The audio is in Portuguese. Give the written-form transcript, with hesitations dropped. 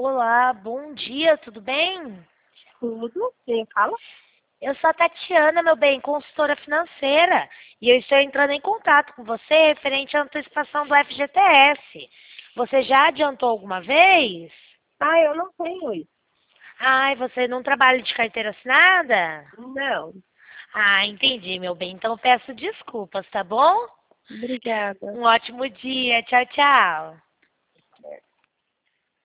Olá, bom dia, tudo bem? Tudo, quem fala? Eu sou a Tatiana, meu bem, consultora financeira, e eu estou entrando em contato com você referente à antecipação do FGTS. Você já adiantou alguma vez? Eu não tenho isso. Ai, você não trabalha de carteira assinada? Não, Ah, entendi, meu bem. Então eu peço desculpas, tá bom? obrigada. Um ótimo dia. Tchau, tchau.